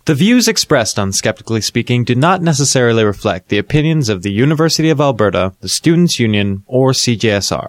The views expressed on Skeptically Speaking do not necessarily reflect the opinions of the University of Alberta, the Students' Union, or CJSR.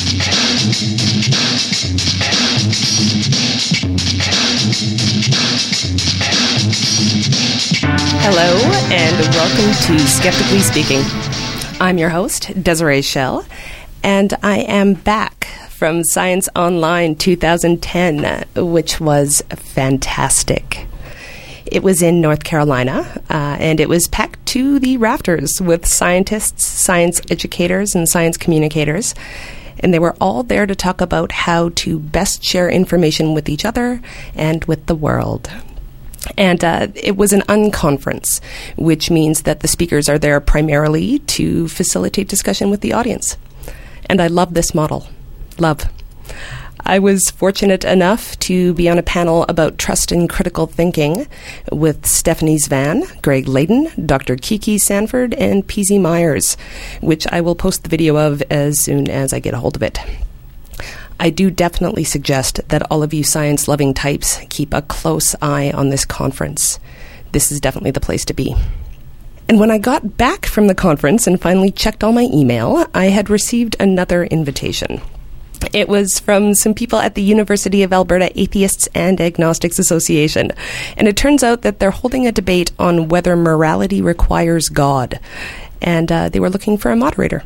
Hello, and welcome to Skeptically Speaking. I'm your host, Desiree Schell, and I am back from Science Online 2010, which was fantastic. It was in North Carolina, and it was packed to the rafters with scientists, science educators, and science communicators. And they were all there to talk about how to best share information with each other and with the world. And it was an unconference, which means that the speakers are there primarily to facilitate discussion with the audience. And I love this model. Love. I was fortunate enough to be on a panel about trust and critical thinking with Stephanie Zvan, Greg Layden, Dr. Kiki Sanford, and PZ Myers, which I will post the video of as soon as I get a hold of it. I do definitely suggest that all of you science-loving types keep a close eye on this conference. This is definitely the place to be. And when I got back from the conference and finally checked all my email, I had received another invitation. It was from some people at the University of Alberta Atheists and Agnostics Association. And it turns out that they're holding a debate on whether morality requires God. And they were looking for a moderator.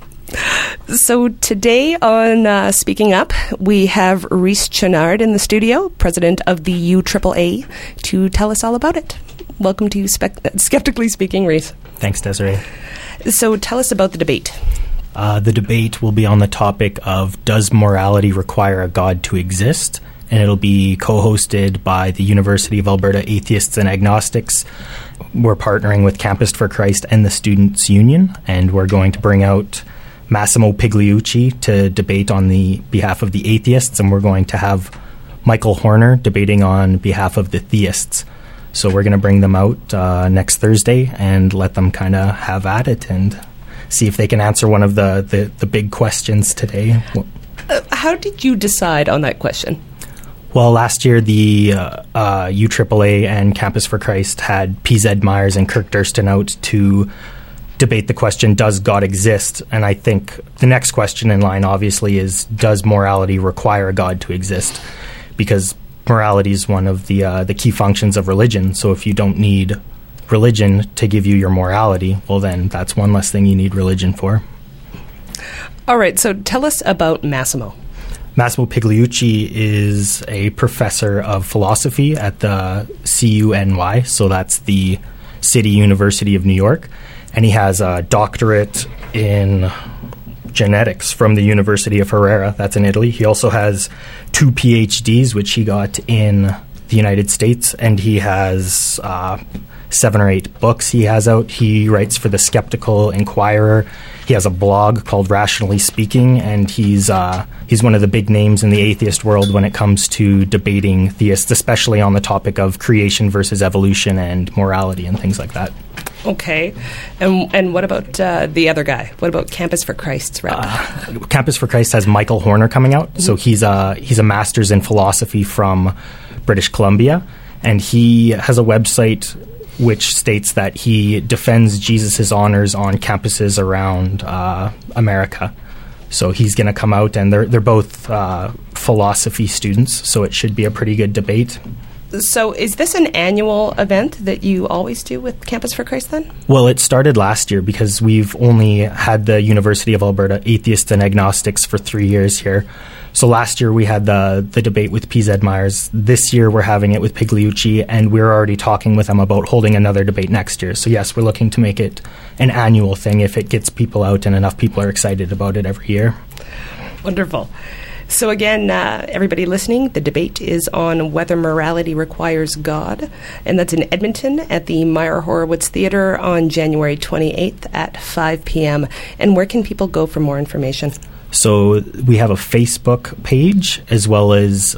So today on Speaking Up, we have Rhys Chouinard in the studio, president of the UAAA, to tell us all about it. Welcome to Skeptically Speaking, Rhys. Thanks, Desiree. So tell us about the debate. The debate will be on the topic of does morality require a God to exist? And it'll be co-hosted by the University of Alberta Atheists and Agnostics. We're partnering with Campus for Christ and the Students' Union, and we're going to bring out Massimo Pigliucci to debate on the behalf of the atheists, and we're going to have Michael Horner debating on behalf of the theists. So we're going to bring them out next Thursday and let them kind of have at it and see if they can answer one of the big questions today. How did you decide on that question? Well, last year the UAAA and Campus for Christ had PZ Myers and Kirk Durston out to debate the question, does God exist? And I think the next question in line, obviously, is does morality require God to exist? Because morality is one of the key functions of religion. So if you don't need religion to give you your morality, well, then that's one less thing you need religion for. All right, so tell us about Massimo. Massimo Pigliucci is a professor of philosophy at the CUNY, so that's the City University of New York, and he has a doctorate in genetics from the University of Ferrara, that's in Italy. He also has 2 PhDs, which he got in the United States, and he has 7 or 8 books he has out. He writes for the Skeptical Inquirer. He has a blog called Rationally Speaking, and he's one of the big names in the atheist world when it comes to debating theists, especially on the topic of creation versus evolution and morality and things like that. Okay. And what about the other guy? What about Campus for Christ's rep? Campus for Christ has Michael Horner coming out. Mm-hmm. So he's a master's in philosophy from British Columbia, and he has a website which states that he defends Jesus' honors on campuses around America. So he's going to come out, and they're both philosophy students, so it should be a pretty good debate. So is this an annual event that you always do with Campus for Christ then? Well, it started last year because we've only had the University of Alberta Atheists and Agnostics for 3 years here. So last year we had the debate with PZ Myers. This year we're having it with Pigliucci, and we're already talking with them about holding another debate next year. So yes, we're looking to make it an annual thing if it gets people out and enough people are excited about it every year. Wonderful. So again, everybody listening, the debate is on whether morality requires God, and that's in Edmonton at the Meyer Horowitz Theatre on January 28th at 5 p.m. And where can people go for more information? So we have a Facebook page as well as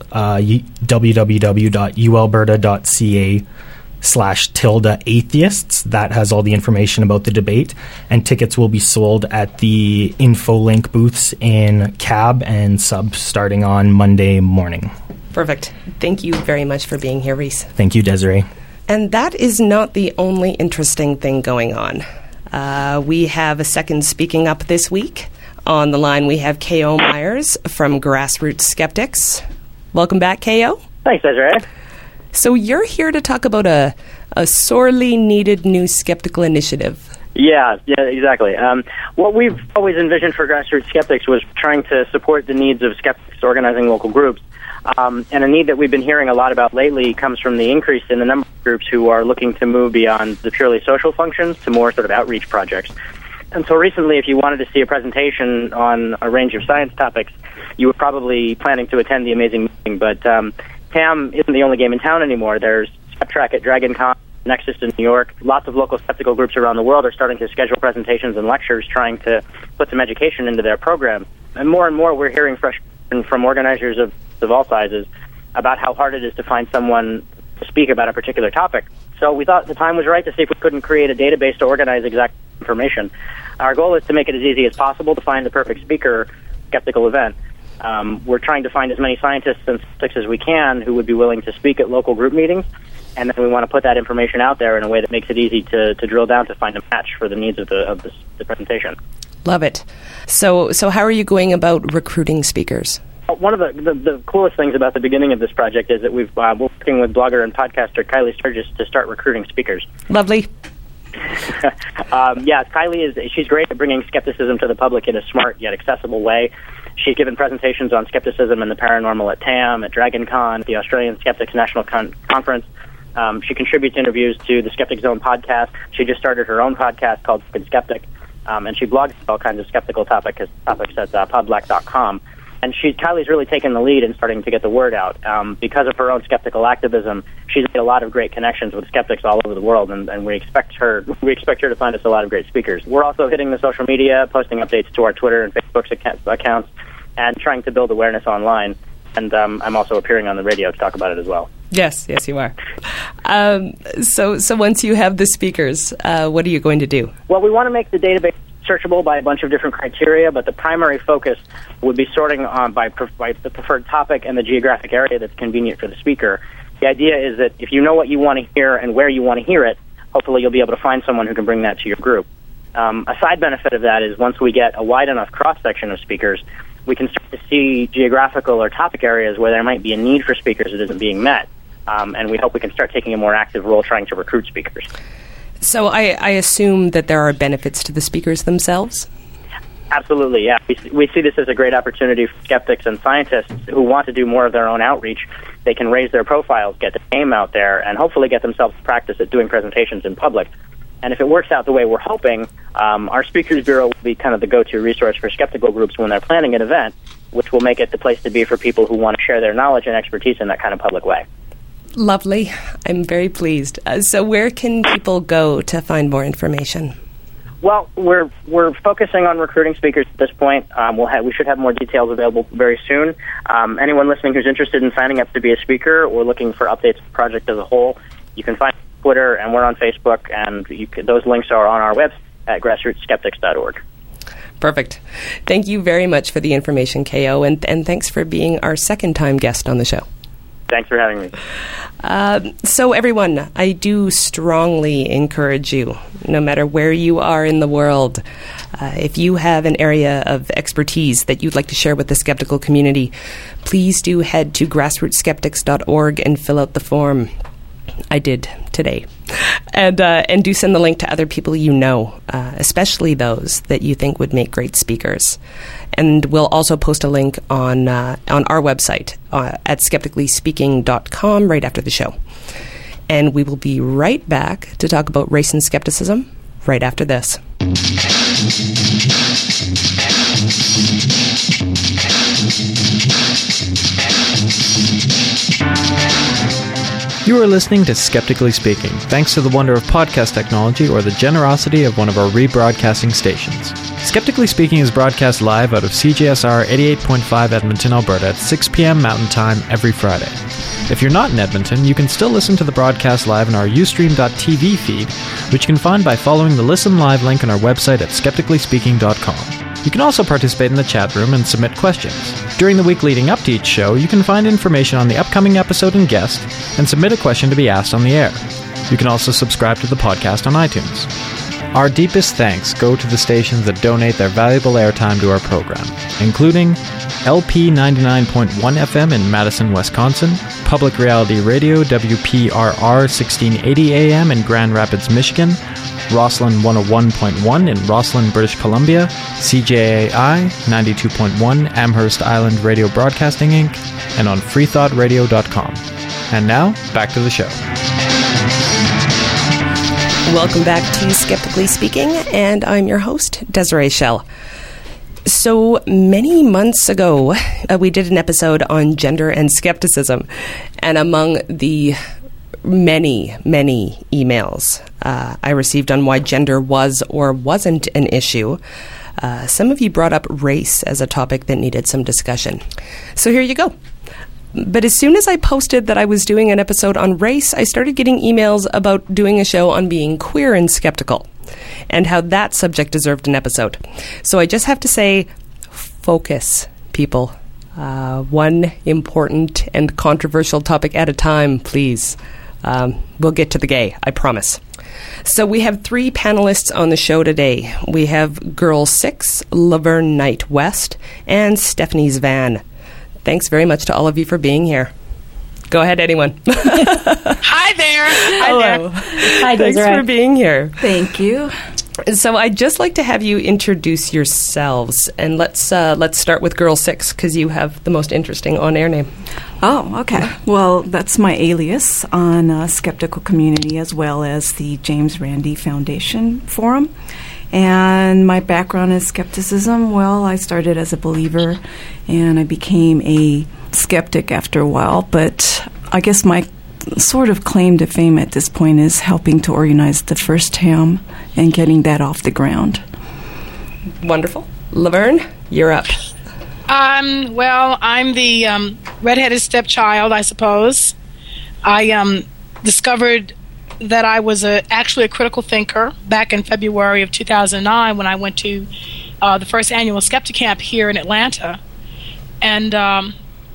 www.ualberta.ca/atheists. That has all the information about the debate, and tickets will be sold at the InfoLink booths in Cab and Sub starting on Monday morning. Perfect. Thank you very much for being here, Rhys. Thank you, Desiree. And that is not the only interesting thing going on. We have a second speaking up this week. On the line, we have K.O. Myers from Grassroots Skeptics. Welcome back, K.O. Thanks, Desiree. So you're here to talk about a sorely needed new skeptical initiative. Yeah, exactly. What we've always envisioned for Grassroots Skeptics was trying to support the needs of skeptics organizing local groups. And a need that we've been hearing a lot about lately comes from the increase in the number of groups who are looking to move beyond the purely social functions to more sort of outreach projects. And so recently, if you wanted to see a presentation on a range of science topics, you were probably planning to attend the amazing meeting. But TAM isn't the only game in town anymore. There's SkepTrack at DragonCon, Nexus in New York. Lots of local skeptical groups around the world are starting to schedule presentations and lectures trying to put some education into their program. And more we're hearing frustration from organizers of all sizes about how hard it is to find someone to speak about a particular topic. So we thought the time was right to see if we couldn't create a database to organize exact information. Our goal is to make it as easy as possible to find the perfect speaker skeptical event. We're trying to find as many scientists and skeptics as we can who would be willing to speak at local group meetings, and then we want to put that information out there in a way that makes it easy to drill down to find a match for the needs of the presentation. Love it. So how are you going about recruiting speakers? One of the coolest things about the beginning of this project is that we're working with blogger and podcaster Kylie Sturgis to start recruiting speakers. Lovely. Kylie she's great at bringing skepticism to the public in a smart yet accessible way. She's given presentations on skepticism and the paranormal at TAM, at DragonCon, the Australian Skeptics National Conference. She contributes interviews to the Skeptic Zone podcast. She just started her own podcast called Skeptic, and she blogs all kinds of skeptical topics at podblack.com. And Kylie's really taken the lead in starting to get the word out. Because of her own skeptical activism, she's made a lot of great connections with skeptics all over the world, and we expect her to find us a lot of great speakers. We're also hitting the social media, posting updates to our Twitter and Facebook accounts, and trying to build awareness online. And I'm also appearing on the radio to talk about it as well. Yes, you are. So once you have the speakers, what are you going to do? Well, we want to make the database searchable by a bunch of different criteria, but the primary focus would be sorting by the preferred topic and the geographic area that's convenient for the speaker. The idea is that if you know what you want to hear and where you want to hear it, hopefully you'll be able to find someone who can bring that to your group. A side benefit of that is once we get a wide enough cross-section of speakers, we can start to see geographical or topic areas where there might be a need for speakers that isn't being met. And we hope we can start taking a more active role trying to recruit speakers. So I assume that there are benefits to the speakers themselves? Absolutely, yeah. We see this as a great opportunity for skeptics and scientists who want to do more of their own outreach. They can raise their profiles, get the name out there, and hopefully get themselves practice at doing presentations in public. And if it works out the way we're hoping, our Speakers Bureau will be kind of the go-to resource for skeptical groups when they're planning an event, which will make it the place to be for people who want to share their knowledge and expertise in that kind of public way. Lovely. I'm very pleased. So where can people go to find more information? Well, we're focusing on recruiting speakers at this point. We should have more details available very soon. Anyone listening who's interested in signing up to be a speaker or looking for updates on the project as a whole, you can find us on Twitter, and we're on Facebook, and those links are on our website at grassrootsskeptics.org. Perfect. Thank you very much for the information, K.O., and thanks for being our second-time guest on the show. Thanks for having me. So everyone, I do strongly encourage you, no matter where you are in the world, if you have an area of expertise that you'd like to share with the skeptical community, please do head to grassrootsskeptics.org and fill out the form. I did today. And do send the link to other people you know, especially those that you think would make great speakers. And we'll also post a link on our website at skepticallyspeaking.com right after the show. And we will be right back to talk about race and skepticism right after this. You are listening to Skeptically Speaking, thanks to the wonder of podcast technology or the generosity of one of our rebroadcasting stations. Skeptically Speaking is broadcast live out of CJSR 88.5 Edmonton, Alberta at 6 p.m. Mountain Time every Friday. If you're not in Edmonton, you can still listen to the broadcast live in our Ustream.tv feed, which you can find by following the Listen Live link on our website at skepticallyspeaking.com. You can also participate in the chat room and submit questions. During the week leading up to each show, you can find information on the upcoming episode and guest, and submit a question to be asked on the air. You can also subscribe to the podcast on iTunes. Our deepest thanks go to the stations that donate their valuable airtime to our program, including LP 99.1 FM in Madison, Wisconsin, Public Reality Radio WPRR 1680 AM in Grand Rapids, Michigan, Roslyn 101.1 in Roslyn, British Columbia, CJAI 92.1 Amherst Island Radio Broadcasting Inc., and on freethoughtradio.com. And now, back to the show. Welcome back to Skeptically Speaking, and I'm your host, Desiree Schell. So many months ago, we did an episode on gender and skepticism, and among the many emails I received on why gender was or wasn't an issue, some of you brought up race as a topic that needed some discussion. So here you go. But as soon as I posted that I was doing an episode on race, I started getting emails about doing a show on being queer and skeptical, and how that subject deserved an episode. So I just have to say, focus, people. One important and controversial topic at a time, please. We'll get to the gay, I promise. So we have 3 panelists on the show today. We have Girl 6, Laverne Knight West, and Stephanie Zvan. Thanks very much to all of you for being here. Go ahead, anyone. Hi there. Hello. Hi, Thanks Desiree. for being here. Thank you. So I'd just like to have you introduce yourselves, and let's start with Girl 6, because you have the most interesting on-air name. Oh, okay. Well, that's my alias on Skeptical Community, as well as the James Randi Foundation Forum. And my background is skepticism. Well, I started as a believer, and I became a skeptic after a while. But I guess my sort of claim to fame at this point is helping to organize the first ham and getting that off the ground. Wonderful. Laverne, you're up. Well, I'm the redheaded stepchild, I suppose. I discovered that I was actually a critical thinker back in February of 2009 when I went to the first annual Skeptic Camp here in Atlanta. And, I'm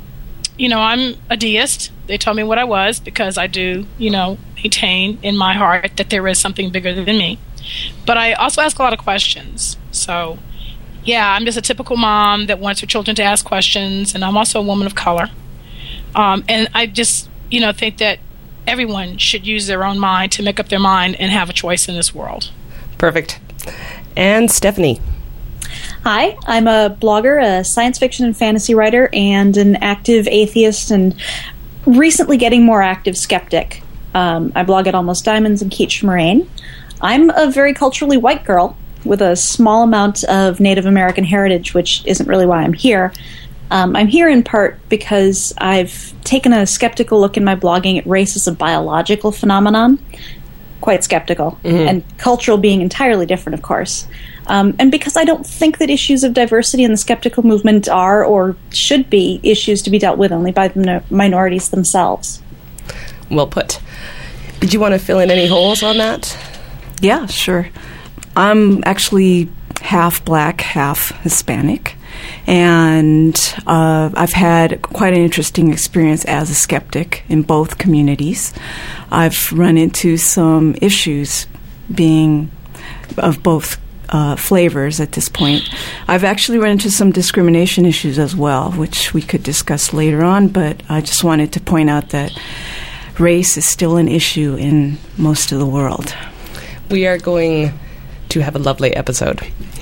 a deist. They told me what I was because I do, maintain in my heart that there is something bigger than me. But I also ask a lot of questions. So, yeah, I'm just a typical mom that wants her children to ask questions, and I'm also a woman of color. And I just, think that everyone should use their own mind to make up their mind and have a choice in this world. Perfect. And Stephanie. Hi, I'm a blogger, a science fiction and fantasy writer, and an active atheist and recently getting more active skeptic. I blog at Almost Diamonds and Keach Moraine. I'm a very culturally white girl with a small amount of Native American heritage, which isn't really why I'm here. I'm here in part because I've taken a skeptical look in my blogging at race as a biological phenomenon. Quite skeptical. Mm-hmm. And cultural being entirely different, of course. And because I don't think that issues of diversity in the skeptical movement are or should be issues to be dealt with only by the minorities themselves. Well put. Did you want to fill in any holes on that? Yeah, sure. I'm actually half black, half Hispanic. And I've had quite an interesting experience as a skeptic in both communities. I've run into some issues being of both flavors at this point. I've actually run into some discrimination issues as well, which we could discuss later on, but I just wanted to point out that race is still an issue in most of the world. We are going to have a lovely episode.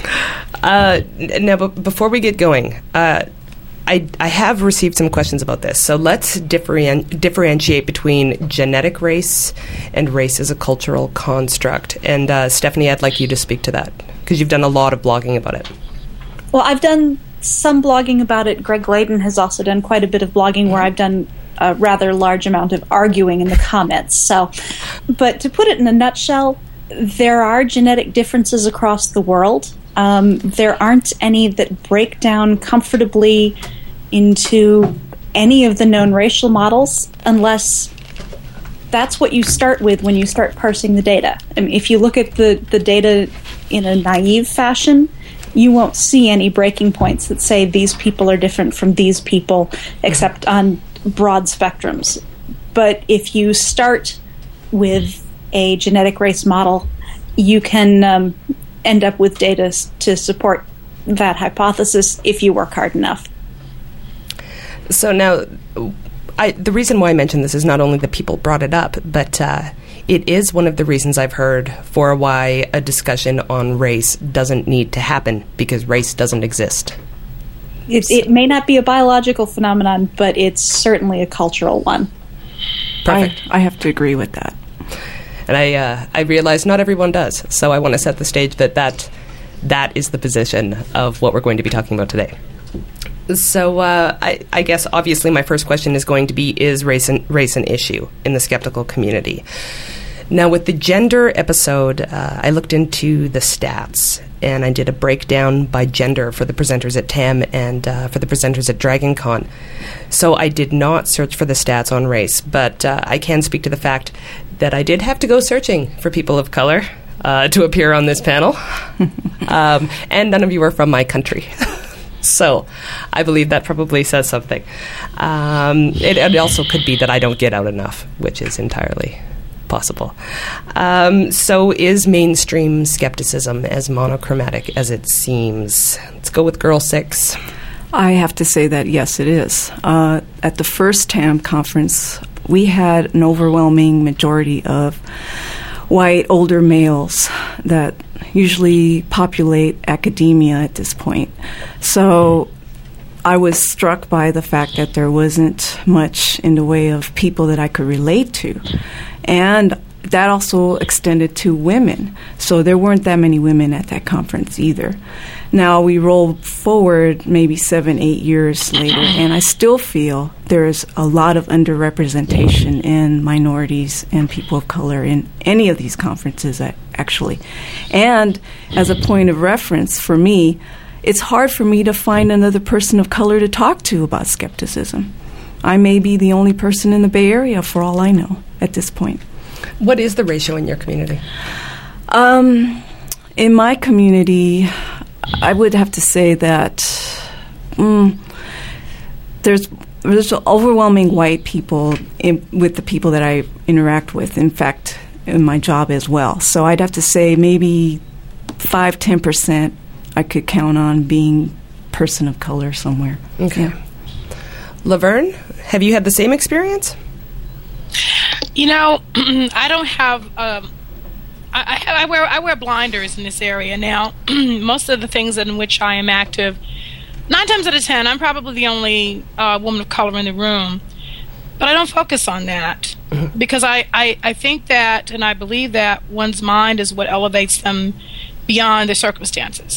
Now, before we get going, I have received some questions about this. So let's differentiate between genetic race and race as a cultural construct. And Stephanie, I'd like you to speak to that, because you've done a lot of blogging about it. Well, I've done some blogging about it. Greg Layden has also done quite a bit of blogging where I've done a rather large amount of arguing in the comments. But to put it in a nutshell, there are genetic differences across the world. There aren't any that break down comfortably into any of the known racial models unless that's what you start with when you start parsing the data. I mean, if you look at the data in a naive fashion, you won't see any breaking points that say these people are different from these people, except on broad spectrums. But if you start with a genetic race model, you can end up with data to support that hypothesis if you work hard enough. So now, the reason why I mentioned this is not only that people brought it up, but it is one of the reasons I've heard for why a discussion on race doesn't need to happen, because race doesn't exist. It may not be a biological phenomenon, but it's certainly a cultural one. Perfect. I have to agree with that. And I realize not everyone does, so I want to set the stage that is the position of what we're going to be talking about today. So I guess obviously my first question is going to be, is race an issue in the skeptical community? Now, with the gender episode, I looked into the stats, and I did a breakdown by gender for the presenters at TAM and for the presenters at DragonCon. So I did not search for the stats on race, but I can speak to the fact that I did have to go searching for people of color to appear on this panel, and none of you are from my country. So I believe that probably says something. It also could be that I don't get out enough, which is entirely possible. So is mainstream skepticism as monochromatic as it seems? Let's go with Girl 6. I have to say that, yes, it is. At the first TAM conference, we had an overwhelming majority of white, older males that usually populate academia at this point. So I was struck by the fact that there wasn't much in the way of people that I could relate to. And that also extended to women. So there weren't that many women at that conference either. Now we roll forward maybe 7-8 years later, and I still feel there's a lot of underrepresentation in minorities and people of color in any of these conferences, actually. And as a point of reference for me, it's hard for me to find another person of color to talk to about skepticism. I may be the only person in the Bay Area, for all I know, at this point. What is the ratio in your community? In my community, I would have to say that there's overwhelming white people with the people that I interact with, in fact, in my job as well. So I'd have to say maybe 5-10% I could count on being person of color somewhere. Okay. Yeah. Laverne, have you had the same experience? You know, I don't have. I wear blinders in this area now. Most of the things in which I am active, 9 times out of 10, I'm probably the only woman of color in the room. But I don't focus on that because I think that, and I believe that one's mind is what elevates them beyond their circumstances.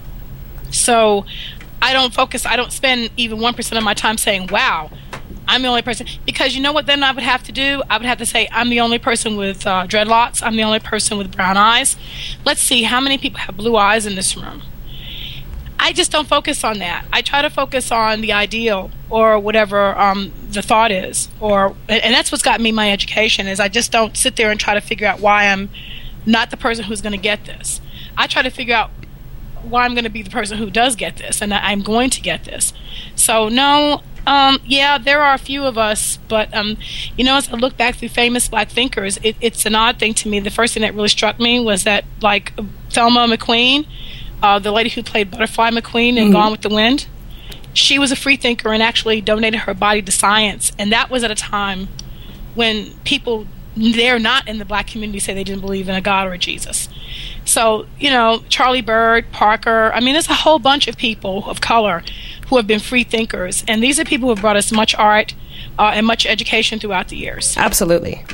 So I don't focus. I don't spend even 1% of my time saying, "Wow, I'm the only person," because you know what then I would have to do? I would have to say, I'm the only person with dreadlocks. I'm the only person with brown eyes. Let's see, how many people have blue eyes in this room? I just don't focus on that. I try to focus on the ideal or whatever the thought is. And that's what's gotten me my education, is I just don't sit there and try to figure out why I'm not the person who's going to get this. I try to figure out why I'm going to be the person who does get this, and I'm going to get this. So, no... yeah, there are a few of us, but, you know, as I look back through famous black thinkers, it's an odd thing to me. The first thing that really struck me was that, like, Thelma McQueen, the lady who played Butterfly McQueen in Gone with the Wind, she was a free thinker and actually donated her body to science. And that was at a time when people there not in the black community say they didn't believe in a God or a Jesus. So, you know, Charlie Bird, Parker, I mean, there's a whole bunch of people of color who have been free thinkers. And these are people who have brought us much art and much education throughout the years. Absolutely.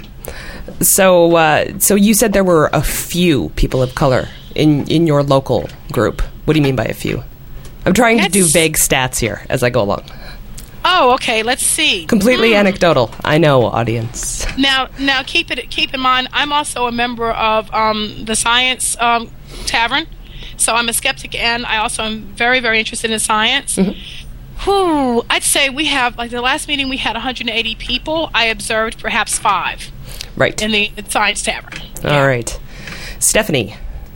So so you said there were a few people of color in your local group. What do you mean by a few? I'm trying to do vague stats here as I go along. Oh, okay. Let's see. Completely anecdotal. I know, audience. Now, keep in mind, I'm also a member of the Science Tavern, so I'm a skeptic, and I also am very, very interested in science. Mm-hmm. I'd say we have, like the last meeting, we had 180 people. I observed perhaps 5. Right. In the Science Tavern. All right, Stephanie.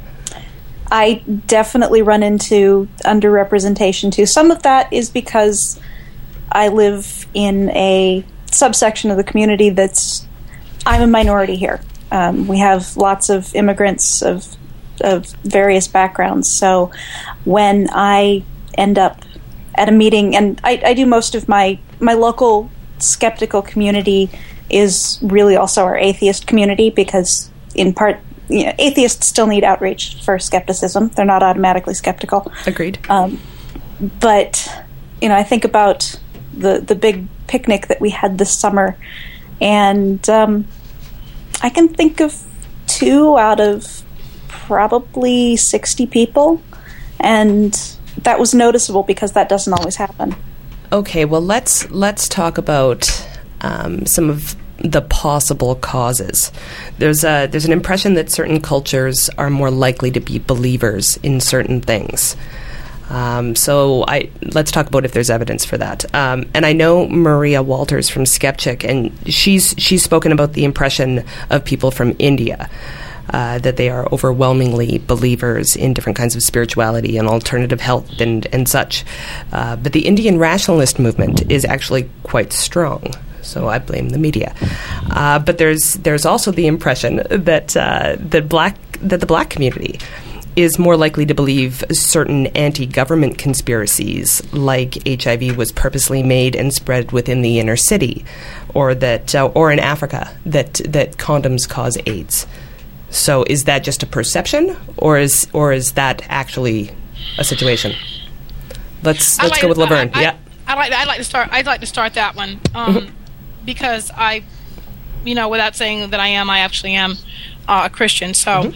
I definitely run into underrepresentation too. Some of that is because I live in a subsection of the community I'm a minority here. We have lots of immigrants of various backgrounds. So when I end up at a meeting, and I do most of my local skeptical community is really also our atheist community, because in part, atheists still need outreach for skepticism. They're not automatically skeptical. Agreed. But I think about the big picnic that we had this summer, and I can think of 2 out of probably 60 people, and that was noticeable because that doesn't always happen. Okay, well, let's talk about some of the possible causes. There's an impression that certain cultures are more likely to be believers in certain things. So let's talk about if there's evidence for that. And I know Maria Walters from Skeptic, and she's spoken about the impression of people from India, that they are overwhelmingly believers in different kinds of spirituality and alternative health and such. But the Indian rationalist movement is actually quite strong. So I blame the media. But there's also the impression that the black community is more likely to believe certain anti-government conspiracies, like HIV was purposely made and spread within the inner city, or in Africa that condoms cause AIDS. So is that just a perception, or is that actually a situation? Let's go with Laverne. I'd like to start that one because I, without saying that I actually am a Christian. So,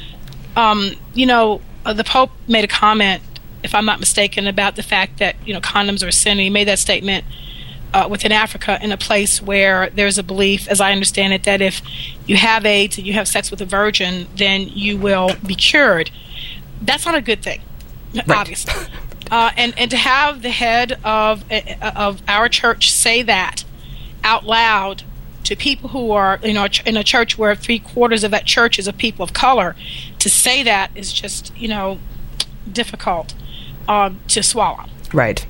the Pope made a comment, if I'm not mistaken, about the fact that condoms are a sin. And he made that statement within Africa, in a place where there's a belief, as I understand it, that if you have AIDS and you have sex with a virgin, then you will be cured. That's not a good thing, right. Obviously. And to have the head of our church say that out loud to people who are in a church where 3/4 of that church is of people of color, to say that is just difficult to swallow. Right.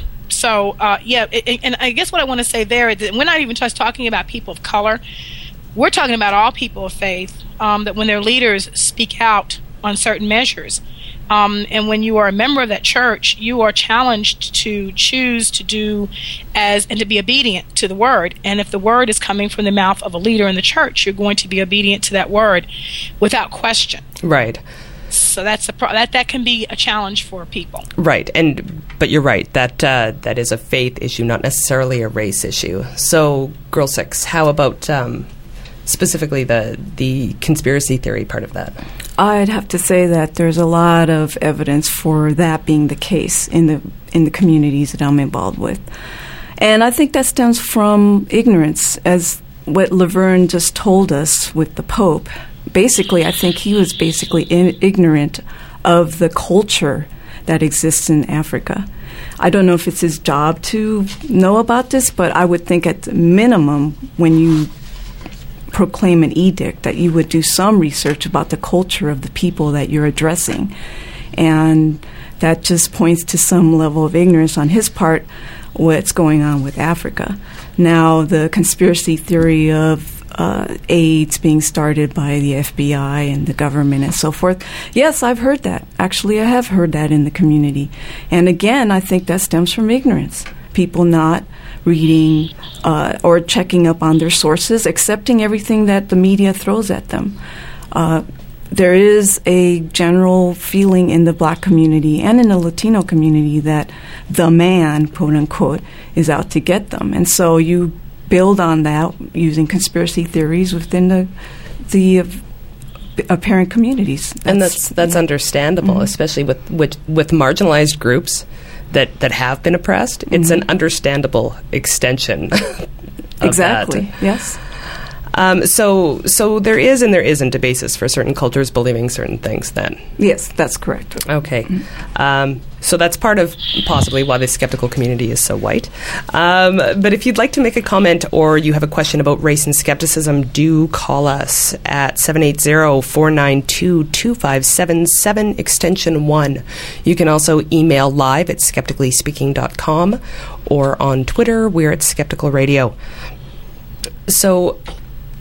So and I guess what I want to say there is that we're not even just talking about people of color. We're talking about all people of faith, that when their leaders speak out on certain measures, and when you are a member of that church, you are challenged to choose to do and to be obedient to the word. And if the word is coming from the mouth of a leader in the church, you're going to be obedient to that word without question. Right. So that can be a challenge for people. Right, but you're right. That is a faith issue, not necessarily a race issue. So, Girl 6, how about specifically the conspiracy theory part of that? I'd have to say that there's a lot of evidence for that being the case in the communities that I'm involved with, and I think that stems from ignorance, as what Laverne just told us with the Pope. Basically, I think he was ignorant of the culture that exists in Africa. I don't know if it's his job to know about this, but I would think at the minimum, when you proclaim an edict, that you would do some research about the culture of the people that you're addressing. And that just points to some level of ignorance on his part, what's going on with Africa. Now, the conspiracy theory of AIDS being started by the FBI and the government and so forth. Yes, I've heard that. Actually, I have heard that in the community. And again, I think that stems from ignorance. People not reading or checking up on their sources, accepting everything that the media throws at them. There is a general feeling in the black community and in the Latino community that the man, quote unquote, is out to get them. And so you build on that using conspiracy theories within the apparent communities. That's understandable, mm-hmm. especially with marginalized groups that have been oppressed. Mm-hmm. It's an understandable extension of exactly. that. Yes. So there is and there isn't a basis for certain cultures believing certain things then? Yes, that's correct. Okay. Mm-hmm. So that's part of possibly why the skeptical community is so white. But if you'd like to make a comment or you have a question about race and skepticism, do call us at 780-492-2577, extension 1. You can also email live at skepticallyspeaking.com, or on Twitter, we're at Skeptical Radio. So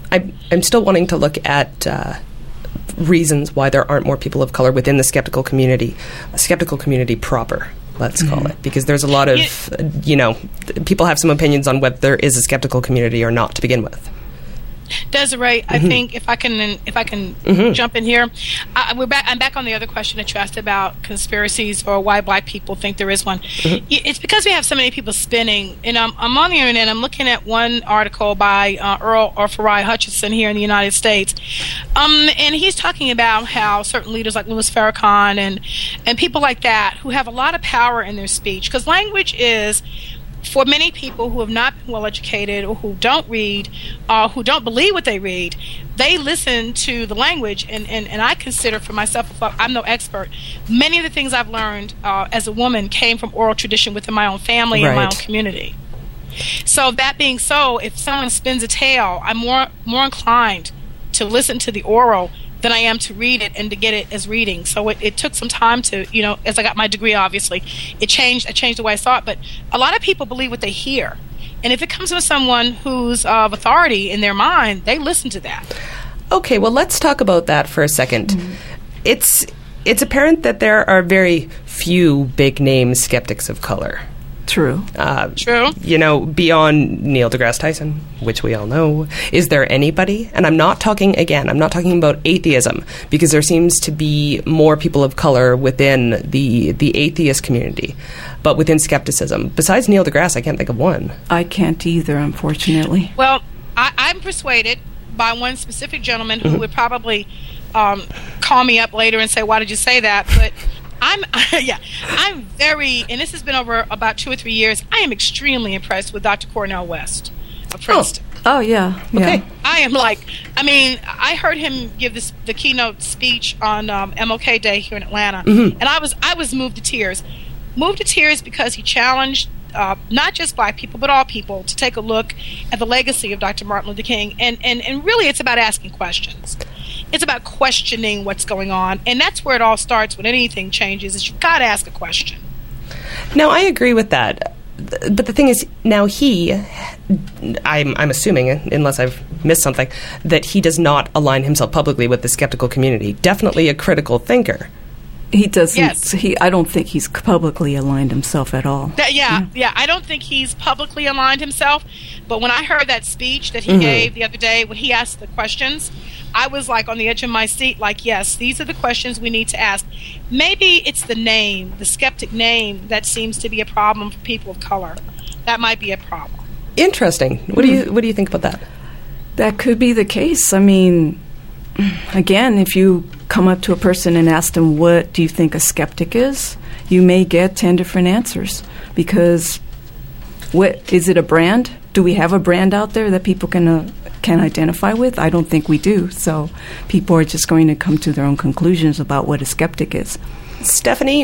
I'm still wanting to look at reasons why there aren't more people of color within the skeptical community proper, let's call it, because there's a lot of, people have some opinions on whether there is a skeptical community or not to begin with. Desiree, I think if I can jump in here, I'm back on the other question that you asked about conspiracies or why black people think there is one. It's because we have so many people spinning, and I'm on the internet. I'm looking at one article by Earl Farai Hutchinson here in the United States, and he's talking about how certain leaders like Louis Farrakhan and people like that who have a lot of power in their speech, because language is, for many people who have not been well educated or who don't read, who don't believe what they read, they listen to the language. And I consider for myself, I'm no expert, many of the things I've learned as a woman came from oral tradition within my own family and my own community. So that being so, if someone spins a tale, I'm more inclined to listen to the oral than I am to read it and to get it as reading. So it took some time to, as I got my degree, obviously, I changed the way I saw it. But a lot of people believe what they hear. And if it comes from someone who's of authority in their mind, they listen to that. Okay, well, let's talk about that for a second. It's apparent that there are very few big-name skeptics of color. True. True. Beyond Neil deGrasse Tyson, which we all know, is there anybody? And I'm not talking about atheism, because there seems to be more people of color within the atheist community. But within skepticism, besides Neil deGrasse, I can't think of one. I can't either, unfortunately. Well, I'm persuaded by one specific gentleman who would probably call me up later and say, why did you say that? But I'm very, and this has been over about 2 or 3 years, I am extremely impressed with Dr. Cornel West of Princeton. Oh, yeah. Okay. I am I heard him give the keynote speech on MLK Day here in Atlanta, and I was moved to tears. Moved to tears because he challenged not just black people, but all people to take a look at the legacy of Dr. Martin Luther King. And really, it's about asking questions. It's about questioning what's going on. And that's where it all starts when anything changes, is you've got to ask a question. Now, I agree with that. But the thing is, now I'm assuming, unless I've missed something, that he does not align himself publicly with the skeptical community. Definitely a critical thinker. He doesn't. Yes. I don't think he's publicly aligned himself at all. Yeah. I don't think he's publicly aligned himself. But when I heard that speech that he gave the other day, when he asked the questions, I was like on the edge of my seat, like, yes, these are the questions we need to ask. Maybe it's the name, the skeptic name, that seems to be a problem for people of color. That might be a problem. Interesting. What do you think about that? That could be the case. I mean, again, if you come up to a person and ask them, what do you think a skeptic is? You may get 10 different answers, because what is it, a brand? Do we have a brand out there that people can identify with? I don't think we do. So people are just going to come to their own conclusions about what a skeptic is. Stephanie,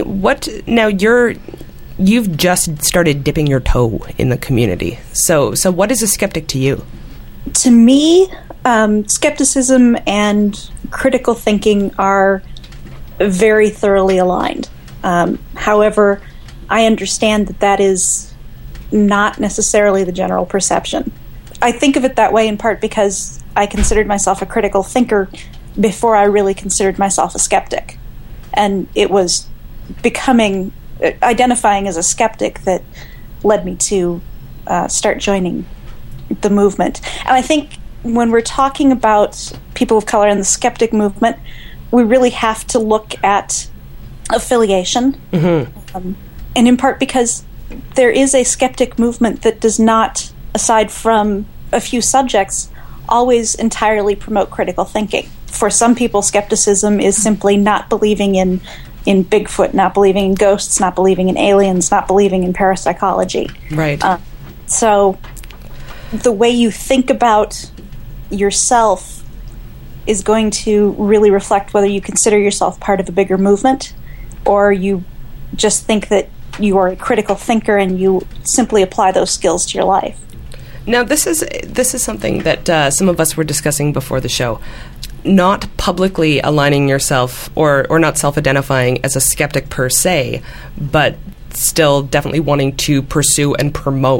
you've just started dipping your toe in the community. So what is a skeptic to you? To me, skepticism and critical thinking are very thoroughly aligned. However, I understand that is not necessarily the general perception. I think of it that way in part because I considered myself a critical thinker before I really considered myself a skeptic. And it was identifying as a skeptic that led me to start joining the movement. And I think when we're talking about people of color and the skeptic movement, we really have to look at affiliation. And in part because there is a skeptic movement that does not, aside from a few subjects, always entirely promote critical thinking. For some people, skepticism is simply not believing in Bigfoot, not believing in ghosts, not believing in aliens, not believing in parapsychology. Right. So the way you think about yourself is going to really reflect whether you consider yourself part of a bigger movement or you just think that you are a critical thinker and you simply apply those skills to your life. Now, this is something that some of us were discussing before the show. Not publicly aligning yourself or not self-identifying as a skeptic per se, but still definitely wanting to pursue and promote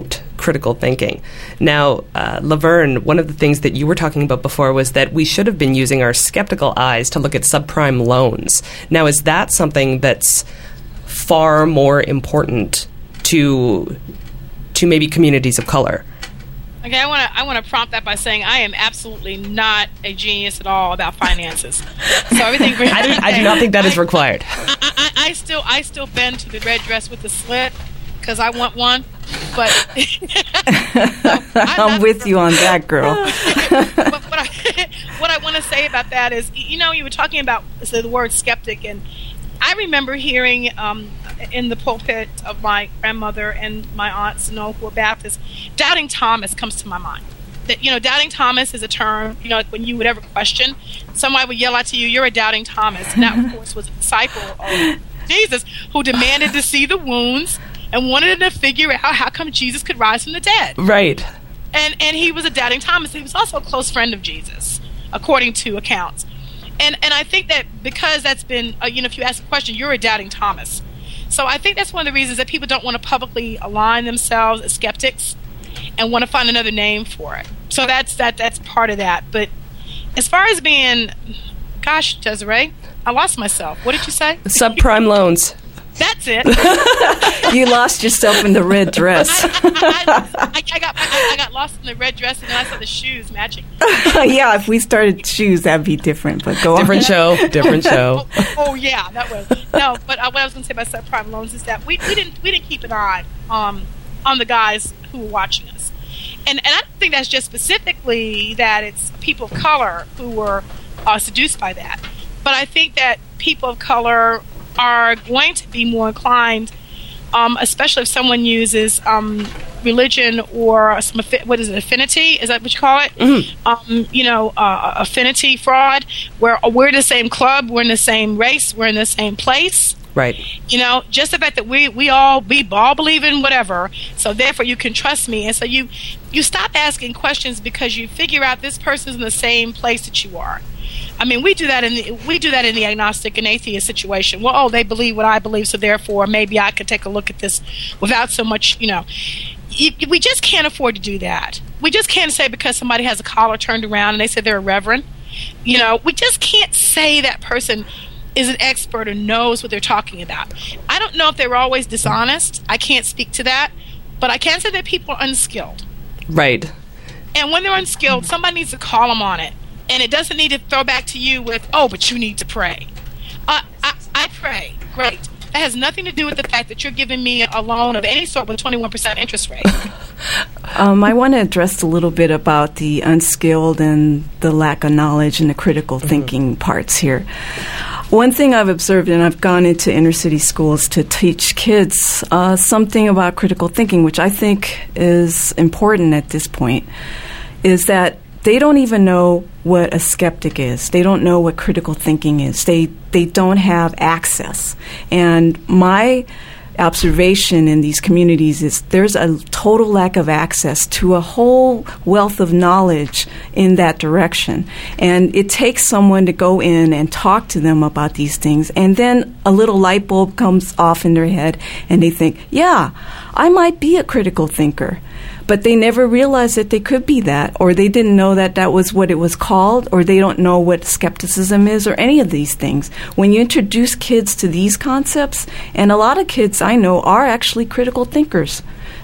critical thinking. Now, Laverne, one of the things that you were talking about before was that we should have been using our skeptical eyes to look at subprime loans. Now, is that something that's far more important to maybe communities of color? Okay, I want to prompt that by saying I am absolutely not a genius at all about finances. So everything. I do not think that is required. I still bend to the red dress with the slit because I want one. But I'm with you on that, girl. But what I want to say about that is, you were talking about the word skeptic, and I remember hearing in the pulpit of my grandmother and my aunts, who were Baptists, doubting Thomas comes to my mind. That doubting Thomas is a term. Like when you would ever question, somebody would yell out to you, "You're a doubting Thomas," and that, of course, was a disciple of Jesus who demanded to see the wounds and wanted to figure out how come Jesus could rise from the dead. Right. And he was a doubting Thomas. He was also a close friend of Jesus, according to accounts. And I think that because that's been, if you ask a question, you're a doubting Thomas. So I think that's one of the reasons that people don't want to publicly align themselves as skeptics and want to find another name for it. So that's part of that. But as far as being, gosh, Desiree, I lost myself. What did you say? Subprime loans. That's it. You lost yourself in the red dress. I got lost in the red dress, and then I saw the shoes matching. Yeah, if we started shoes, that'd be different. But go different on. Different show. Oh, yeah, that was no. But what I was going to say about subprime loans is that we didn't keep an eye on the guys who were watching us, and I don't think that's just specifically that it's people of color who were seduced by that, but I think that people of color are going to be more inclined, especially if someone uses religion or some affinity? Is that what you call it? Mm-hmm. Affinity fraud, where we're in the same club, we're in the same race, we're in the same place. Right. Just the fact that we all believe in whatever, so therefore you can trust me, and so you stop asking questions because you figure out this person's in the same place that you are. I mean, we do that in the agnostic and atheist situation. Well, they believe what I believe, so therefore maybe I could take a look at this without so much, we just can't afford to do that. We just can't say because somebody has a collar turned around and they say they're a reverend. We just can't say that person is an expert or knows what they're talking about. I don't know if they were always dishonest. I can't speak to that. But I can say that people are unskilled. Right. And when they're unskilled, somebody needs to call them on it. And it doesn't need to throw back to you with, oh, but you need to pray. I pray. Great. That has nothing to do with the fact that you're giving me a loan of any sort with 21% interest rate. I want to address a little bit about the unskilled and the lack of knowledge and the critical thinking parts here. One thing I've observed, and I've gone into inner city schools to teach kids something about critical thinking, which I think is important at this point, is that they don't even know what a skeptic is. They don't know what critical thinking is. They don't have access. And my observation in these communities is there's a total lack of access to a whole wealth of knowledge in that direction. And it takes someone to go in and talk to them about these things, and then a little light bulb comes off in their head, and they think, yeah, I might be a critical thinker. But they never realized that they could be that, or they didn't know that that was what it was called, or they don't know what skepticism is, or any of these things. When you introduce kids to these concepts, and a lot of kids I know are actually critical thinkers.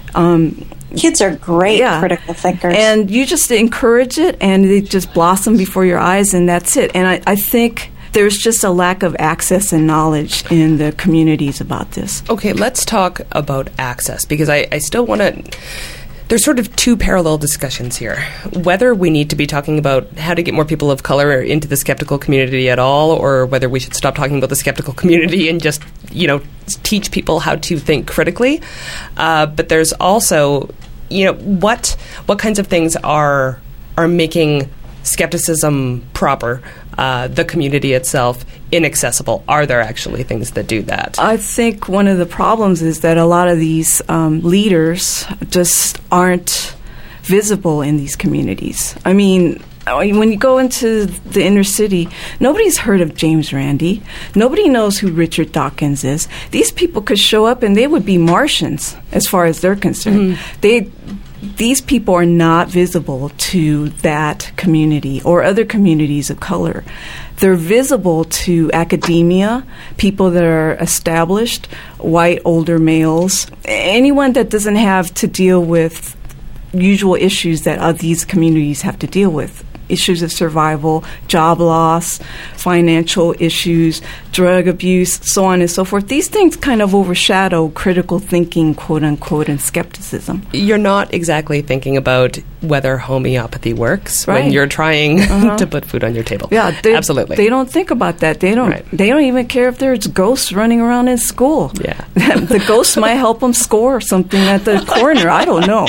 Kids are great critical thinkers. And you just encourage it, and they just blossom before your eyes, and that's it. And I think there's just a lack of access and knowledge in the communities about this. Okay, let's talk about access, because I still want to... There's sort of two parallel discussions here. Whether we need to be talking about how to get more people of color into the skeptical community at all, or whether we should stop talking about the skeptical community and just, teach people how to think critically. But there's also, what kinds of things are making skepticism proper, the community itself, inaccessible? Are there actually things that do that? I think one of the problems is that a lot of these leaders just aren't visible in these communities. I mean, when you go into the inner city, nobody's heard of James Randi. Nobody knows who Richard Dawkins is. These people could show up and they would be Martians as far as they're concerned. these people are not visible to that community or other communities of color. They're visible to academia, people that are established, white older males, anyone that doesn't have to deal with usual issues that these communities have to deal with. Issues of survival, job loss, financial issues, drug abuse, so on and so forth. These things kind of overshadow critical thinking, quote unquote, and skepticism. You're not exactly thinking about whether homeopathy works Right. when you're trying to put food on your table. Yeah, absolutely. They don't think about that. They don't. Right. They don't even care if there's ghosts running around in school. Yeah. The ghosts might help them score something at the corner. I don't know.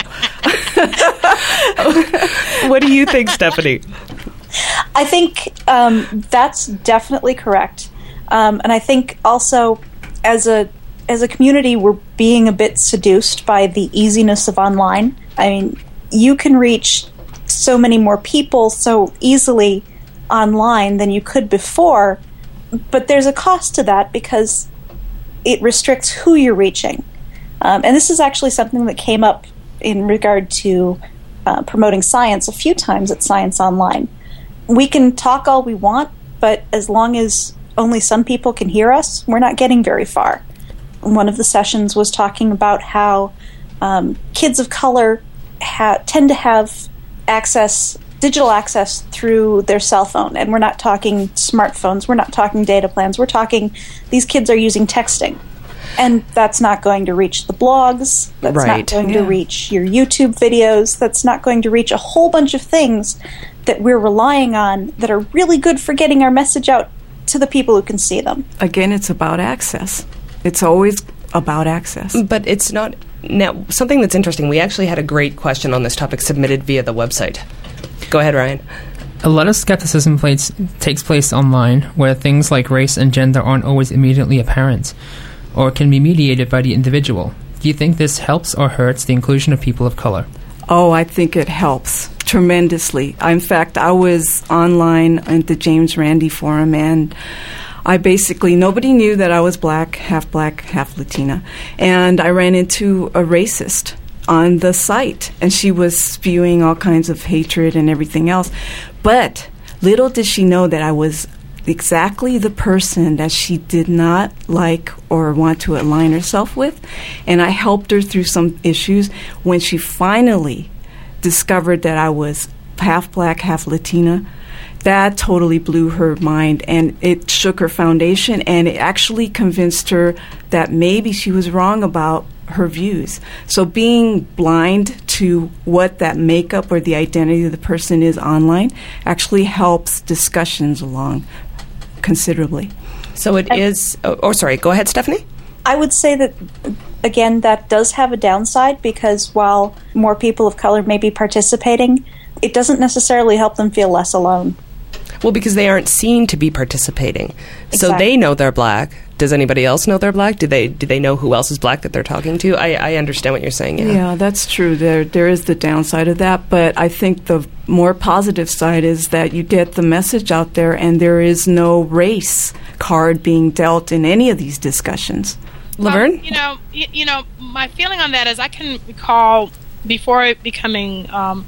What do you think, Stephanie? I think that's definitely correct, and I think also as a community we're being a bit seduced by the easiness of online. I mean, you can reach so many more people so easily online than you could before, but there's a cost to that because it restricts who you're reaching, and this is actually something that came up in regard to promoting science a few times at Science Online. We can talk all we want, but as long as only some people can hear us, we're not getting very far. One of the sessions was talking about how kids of color tend to have digital access through their cell phone. And we're not talking smartphones, we're not talking data plans, we're talking these kids are using texting. And that's not going to reach the blogs, that's Right. not going to reach your YouTube videos, that's not going to reach a whole bunch of things that we're relying on that are really good for getting our message out to the people who can see them. Again, it's about access. It's always about access. But it's not... Now, something that's interesting, we actually had a great question on this topic submitted via the website. Go ahead, Ryan. A lot of skepticism takes place online, where things like race and gender aren't always immediately apparent, or can be mediated by the individual. Do you think this helps or hurts the inclusion of people of color? Oh, I think it helps tremendously. In fact, I was online at the James Randi Forum, and nobody knew that I was black, half Latina. And I ran into a racist on the site, and she was spewing all kinds of hatred and everything else. But little did she know that I was exactly the person that she did not like or want to align herself with. And I helped her through some issues. When she finally discovered that I was half black, half Latina, that totally blew her mind, and it shook her foundation, and it actually convinced her that maybe she was wrong about her views. So being blind to what that makeup or the identity of the person is online actually helps discussions along considerably. So it is... sorry, go ahead, Stephanie. I would say that, again, that does have a downside because while more people of color may be participating, it doesn't necessarily help them feel less alone. Well, because they aren't seen to be participating. Exactly. So they know they're black. Does anybody else know they're black? Do they know who else is black that they're talking to? I understand what you're saying, yeah. Yeah, that's true. There is the downside of that, but I think the more positive side is that you get the message out there and there is no race card being dealt in any of these discussions. Laverne? You know, my feeling on that is I can recall before becoming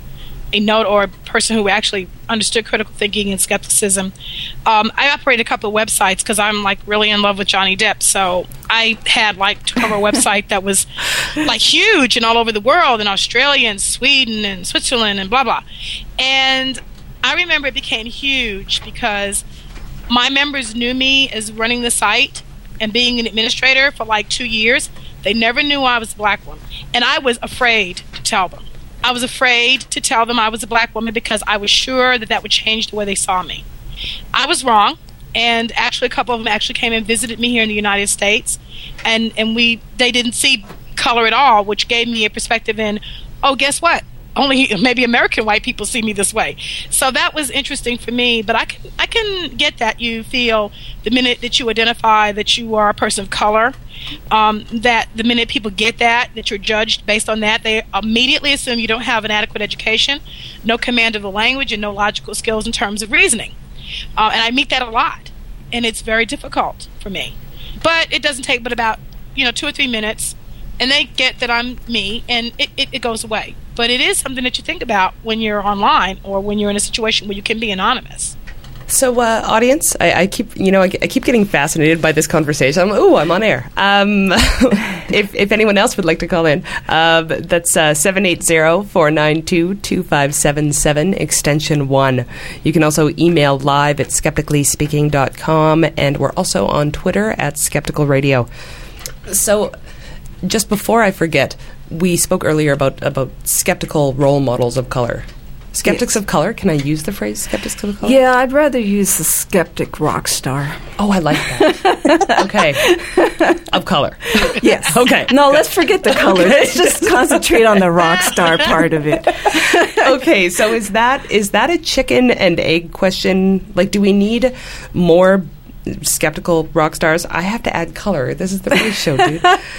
a node or a person who actually understood critical thinking and skepticism, I operated a couple of websites because I'm like really in love with Johnny Depp. So I had like to cover a website that was like huge and all over the world, in Australia and Sweden and Switzerland and blah blah. And I remember it became huge because my members knew me as running the site and being an administrator for like 2 years. They never knew I was a black woman, and I was afraid to tell them. I was afraid to tell them I was a black woman because I was sure that would change the way they saw me. I was wrong, and actually a couple of them actually came and visited me here in the United States, and they didn't see color at all, which gave me a perspective in, oh, guess what? Only maybe American white people see me this way. So that was interesting for me, but I can get that you feel the minute that you identify that you are a person of color, that the minute people get that you're judged based on that, they immediately assume you don't have an adequate education, no command of the language, and no logical skills in terms of reasoning. And I meet that a lot, and it's very difficult for me. But it doesn't take but about 2 or 3 minutes, and they get that I'm me, and it goes away. but it is something that you think about when you're online or when you're in a situation where you can be anonymous. So, audience, I keep getting fascinated by this conversation. I'm on air. If anyone else would like to call in, that's 780-492-2577, extension 1. You can also email live at skepticallyspeaking.com, and we're also on Twitter at Skeptical Radio. So, just before I forget, we spoke earlier about skeptical role models of color. Skeptics of color? Can I use the phrase skeptics of color? Yeah, I'd rather use the skeptic rock star. Oh, I like that. Okay. Of color. Yes. Okay. No, let's forget the color. Okay. Let's just concentrate on the rock star part of it. Okay, so is that a chicken and egg question? Like, do we need more skeptical rock stars? I have to add color. This is the radio show, dude.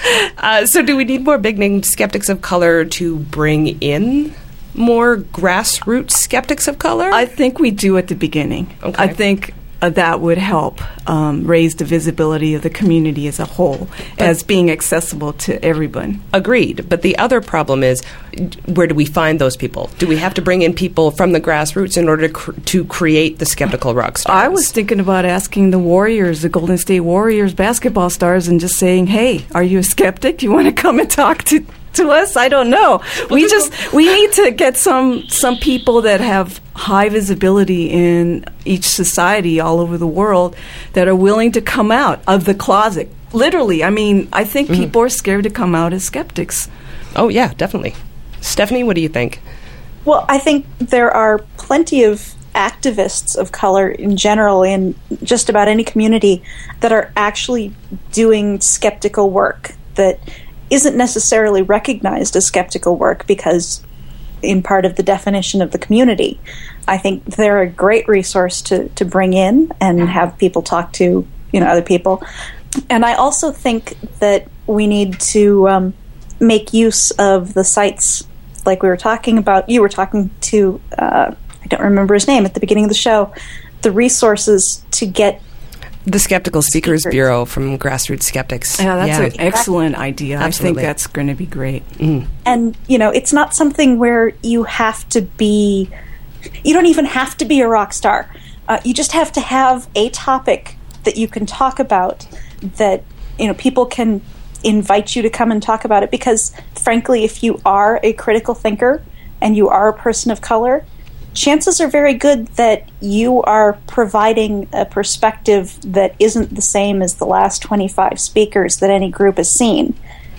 So do we need more big-name skeptics of color to bring in more grassroots skeptics of color? I think we do at the beginning. Okay. I think that would help raise the visibility of the community as a whole as being accessible to everyone. Agreed. But the other problem is, where do we find those people? Do we have to bring in people from the grassroots in order to create the skeptical rock stars? I was thinking about asking the Warriors, the Golden State Warriors basketball stars, and just saying, hey, are you a skeptic? You want to come and talk to us? I don't know. We need to get some people that have high visibility in each society all over the world that are willing to come out of the closet. Literally. I mean, I think people are scared to come out as skeptics. Oh, yeah, definitely. Stephanie, what do you think? Well, I think there are plenty of activists of color in general in just about any community that are actually doing skeptical work that isn't necessarily recognized as skeptical work because in part of the definition of the community. I think they're a great resource to bring in and have people talk to, other people. And I also think that we need to make use of the sites like we were talking about. You were talking to, I don't remember his name at the beginning of the show, the resources to get the Skeptical Speakers Bureau from Grassroots Skeptics. Yeah, that's an excellent idea. Absolutely. I think that's going to be great. And, it's not something where you have to be, you don't even have to be a rock star. You just have to have a topic that you can talk about that, people can invite you to come and talk about it. Because, frankly, if you are a critical thinker and you are a person of color, chances are very good that you are providing a perspective that isn't the same as the last 25 speakers that any group has seen.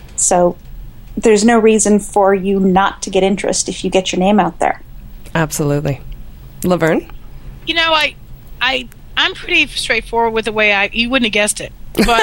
So there's no reason for you not to get interest if you get your name out there. Absolutely. Laverne? I'm pretty straightforward with the way you wouldn't have guessed it. But,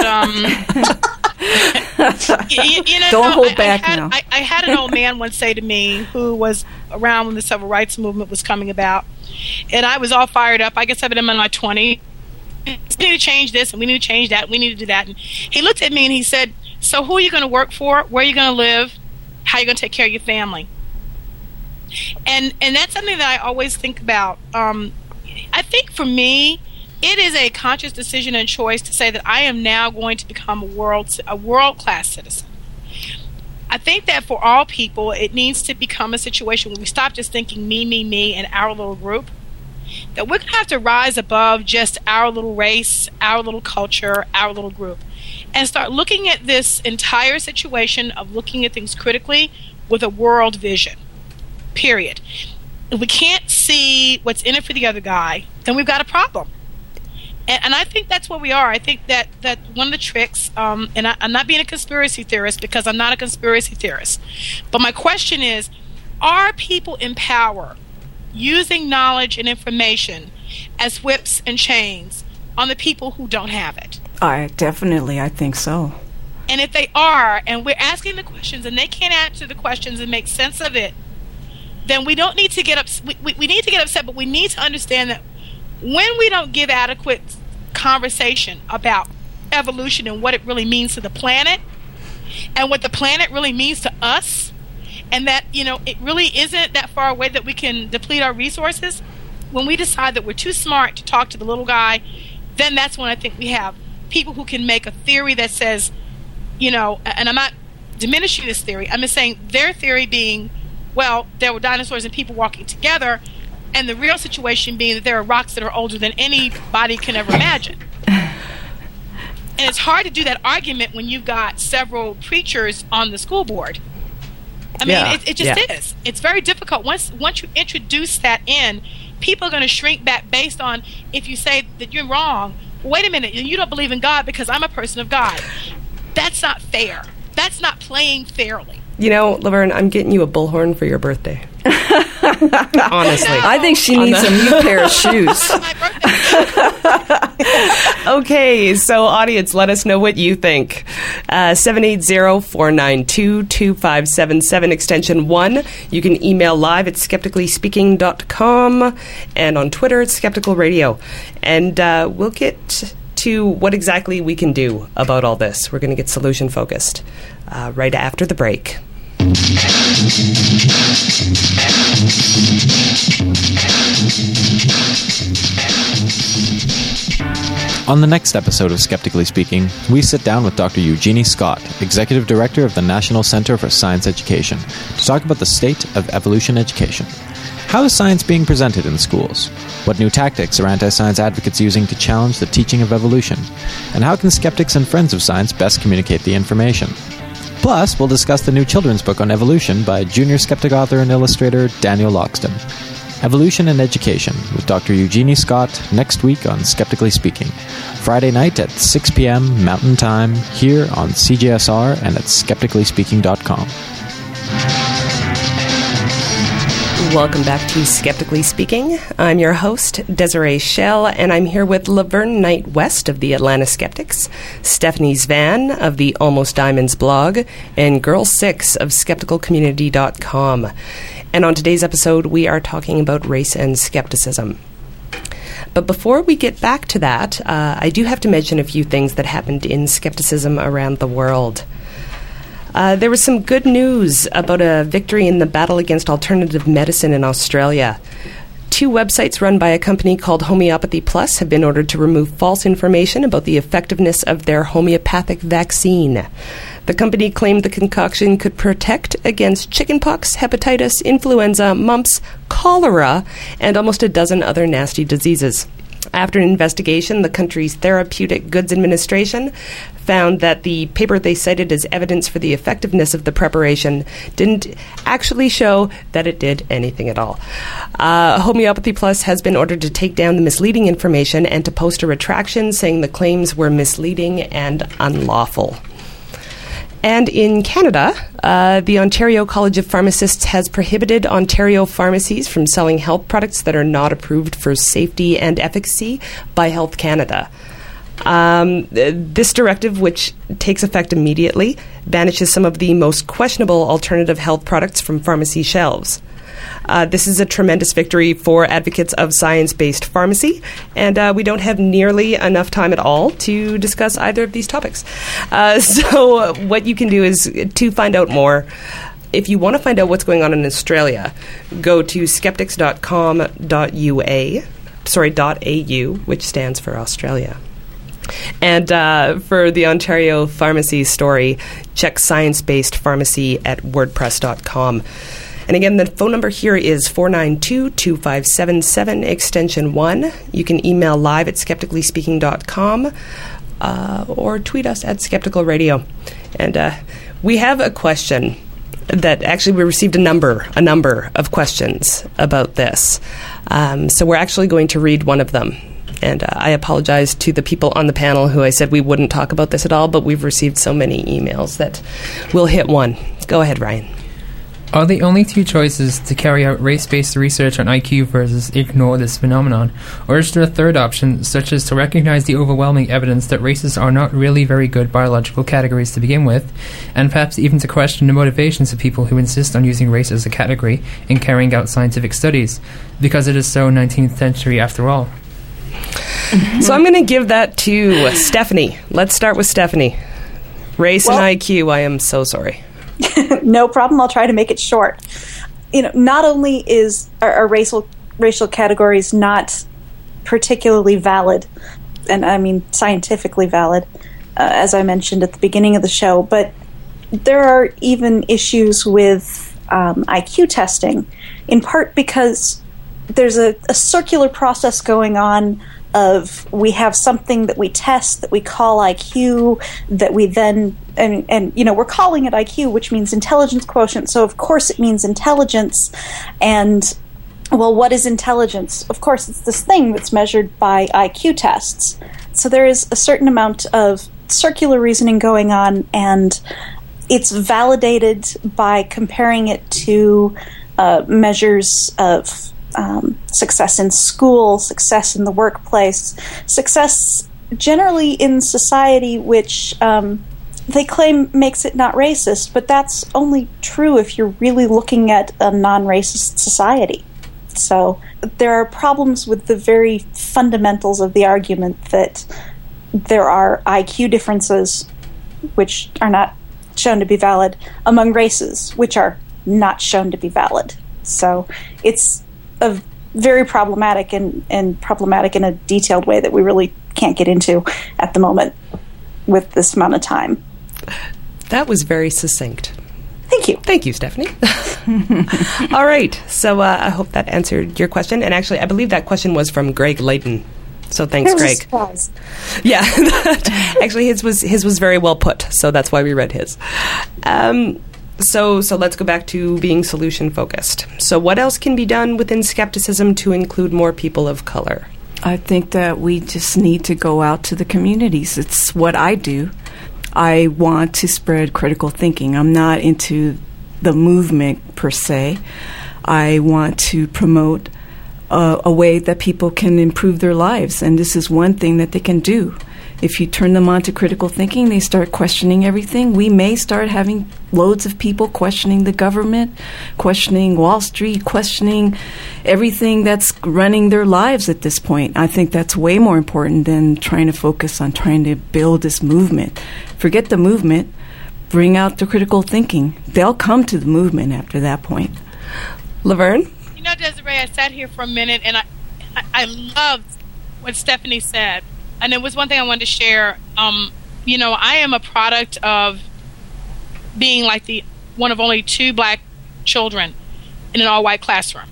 don't hold back now. I had an old man once say to me who was around when the civil rights movement was coming about, and I was all fired up. I guess I've been in my 20s. We need to change this, and we need to change that, and we need to do that. And he looked at me and he said, so who are you going to work for? Where are you going to live? How are you going to take care of your family? And that's something that I always think about. I think for me, it is a conscious decision and choice to say that I am now going to become a world-class citizen. I think that for all people, it needs to become a situation where we stop just thinking me, and our little group. That we're going to have to rise above just our little race, our little culture, our little group, and start looking at this entire situation of looking at things critically with a world vision, period. If we can't see what's in it for the other guy, then we've got a problem. And I think that's where we are. I think that one of the tricks, and I'm not being a conspiracy theorist because I'm not a conspiracy theorist, but my question is, are people in power using knowledge and information as whips and chains on the people who don't have it? I think so. And if they are, and we're asking the questions and they can't answer the questions and make sense of it, then we don't need to get upset. We need to get upset, but we need to understand that when we don't give adequate conversation about evolution and what it really means to the planet and what the planet really means to us, and that, it really isn't that far away that we can deplete our resources, when we decide that we're too smart to talk to the little guy, then that's when I think we have people who can make a theory that says, and I'm not diminishing this theory, I'm just saying their theory being well, there were dinosaurs and people walking together, and the real situation being that there are rocks that are older than anybody can ever imagine. And it's hard to do that argument when you've got several preachers on the school board. I mean, it just is. It's very difficult. Once you introduce that in, people are going to shrink back based on if you say that you're wrong. Wait a minute, you don't believe in God because I'm a person of God. That's not fair. That's not playing fairly. You know, Laverne, I'm getting you a bullhorn for your birthday. Honestly. I think she needs a new pair of shoes. Okay, so audience, let us know what you think. 780-492-2577, extension 1. You can email live at skepticallyspeaking.com, and on Twitter at Skeptical Radio. And we'll get to what exactly we can do about all this. We're going to get solution focused right after the break. On the next episode of Skeptically Speaking, we sit down with Dr. Eugenie Scott, Executive Director of the National Center for Science Education, to talk about the state of evolution education. How is science being presented in schools? What new tactics are anti-science advocates using to challenge the teaching of evolution? And how can skeptics and friends of science best communicate the information? Plus, we'll discuss the new children's book on evolution by junior skeptic author and illustrator Daniel Loxton. Evolution and Education with Dr. Eugenie Scott next week on Skeptically Speaking. Friday night at 6 p.m. Mountain Time here on CJSR and at skepticallyspeaking.com. Welcome back to Skeptically Speaking. I'm your host, Desiree Schell, and I'm here with Laverne Knight West of the Atlanta Skeptics, Stephanie Zvan of the Almost Diamonds blog, and Girl 6 of skepticalcommunity.com. And on today's episode, we are talking about race and skepticism. But before we get back to that, I do have to mention a few things that happened in skepticism around the world. There was some good news about a victory in the battle against alternative medicine in Australia. 2 websites run by a company called Homeopathy Plus have been ordered to remove false information about the effectiveness of their homeopathic vaccine. The company claimed the concoction could protect against chickenpox, hepatitis, influenza, mumps, cholera, and almost a dozen other nasty diseases. After an investigation, the country's Therapeutic Goods Administration found that the paper they cited as evidence for the effectiveness of the preparation didn't actually show that it did anything at all. Homeopathy Plus has been ordered to take down the misleading information and to post a retraction saying the claims were misleading and unlawful. And in Canada, the Ontario College of Pharmacists has prohibited Ontario pharmacies from selling health products that are not approved for safety and efficacy by Health Canada. This directive, which takes effect immediately, banishes some of the most questionable alternative health products from pharmacy shelves. This is a tremendous victory for advocates of science-based pharmacy, and we don't have nearly enough time at all to discuss either of these topics. So what you can do is to find out more. If you want to find out what's going on in Australia, go to skeptics.com.au, which stands for Australia. And for the Ontario Pharmacy story, check Science-Based Pharmacy at wordpress.com. And again, the phone number here is 492-2577, extension 1. You can email live at skepticallyspeaking.com or tweet us at Skeptical Radio. And we have a question that actually we received a number of questions about this. So we're actually going to read one of them. And I apologize to the people on the panel who I said we wouldn't talk about this at all, but we've received so many emails that we'll hit one. Go ahead, Ryan. Are the only 2 choices to carry out race-based research on IQ versus ignore this phenomenon? Or is there a third option, such as to recognize the overwhelming evidence that races are not really very good biological categories to begin with, and perhaps even to question the motivations of people who insist on using race as a category in carrying out scientific studies, because it is so 19th century after all? So I'm going to give that to Stephanie. Let's start with Stephanie. Race and IQ, I am so sorry. No problem. I'll try to make it short. Not only are racial categories not particularly valid, and I mean scientifically valid, as I mentioned at the beginning of the show, but there are even issues with IQ testing, in part because there's a circular process going on of we have something that we test that we call IQ, that we then, and we're calling it IQ, which means intelligence quotient, so of course it means intelligence. And, well, what is intelligence? Of course, it's this thing that's measured by IQ tests. So there is a certain amount of circular reasoning going on, and it's validated by comparing it to measures of success in school, success in the workplace, success generally in society, which they claim makes it not racist, but that's only true if you're really looking at a non-racist society. So there are problems with the very fundamentals of the argument that there are IQ differences which are not shown to be valid among races which are not shown to be valid. So it's a very problematic and problematic in a detailed way that we really can't get into at the moment with this amount of time. That was very succinct. Thank you. Thank you, Stephanie. All right. So I hope that answered your question. And actually, I believe that question was from Greg Layton. So thanks, Greg. Surprise. Yeah. Actually, his was very well put. So that's why we read his. So let's go back to being solution focused. So what else can be done within skepticism to include more people of color? I think that we just need to go out to the communities. It's what I do. I want to spread critical thinking. I'm not into the movement per se. I want to promote a way that people can improve their lives, and this is one thing that they can do. If you turn them on to critical thinking, they start questioning everything. We may start having loads of people questioning the government, questioning Wall Street, questioning everything that's running their lives at this point. I think that's way more important than trying to focus on trying to build this movement. Forget the movement. Bring out the critical thinking. They'll come to the movement after that point. Laverne? You know, Desiree, I sat here for a minute, and I loved what Stephanie said. And there was one thing I wanted to share. I am a product of being like one of only 2 black children in an all-white classroom.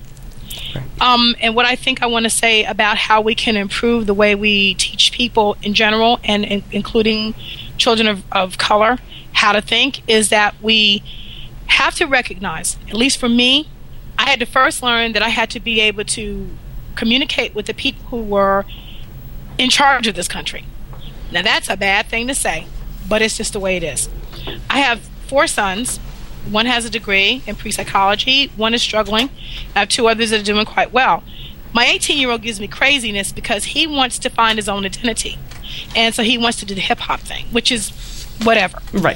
And what I think I want to say about how we can improve the way we teach people in general, and including children of color, how to think, is that we have to recognize, at least for me, I had to first learn that I had to be able to communicate with the people who were in charge of this country. Now, that's a bad thing to say, but it's just the way it is. I have 4 sons. One has a degree in pre-psychology. One is struggling. I have 2 others that are doing quite well. My 18-year-old gives me craziness because he wants to find his own identity. And so he wants to do the hip-hop thing, which is whatever. Right.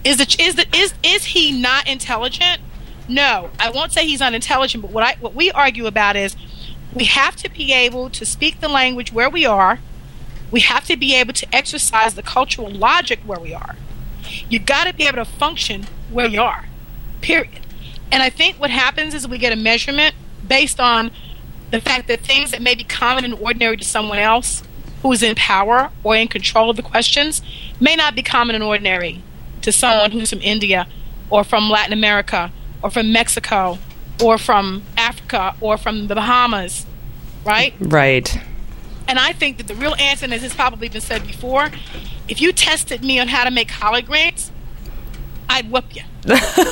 Is he not intelligent? No. I won't say he's unintelligent, but what we argue about is we have to be able to speak the language where we are. We have to be able to exercise the cultural logic where we are. You got to be able to function where you are, period. And I think what happens is we get a measurement based on the fact that things that may be common and ordinary to someone else who is in power or in control of the questions may not be common and ordinary to someone who's from India or from Latin America or from Mexico or from Africa or from the Bahamas, right? Right. And I think that the real answer, and this has probably been said before, if you tested me on how to make collard greens, I'd whoop you. And